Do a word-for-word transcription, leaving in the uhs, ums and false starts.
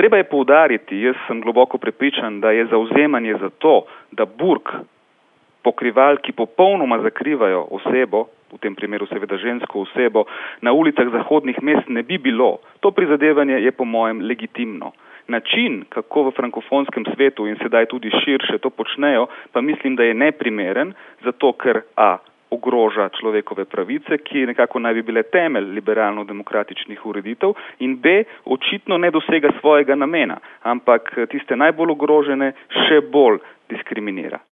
Treba je poudariti, jaz sem globoko prepričan, da je zauzemanje za to, da burk, pokrival, ki popolnoma zakrivajo osebo, v tem primeru seveda žensko osebo, na ulicah zahodnih mest ne bi bilo. To prizadevanje je po mojem legitimno. Način, kako v frankofonskem svetu in sedaj tudi širše to počnejo, pa mislim, da je neprimeren, zato ker a. ogroža človekove pravice, ki nekako naj bi bile temelj liberalno-demokratičnih ureditev, in b. očitno ne dosega svojega namena, ampak tiste najbolj ogrožene še bolj diskriminira.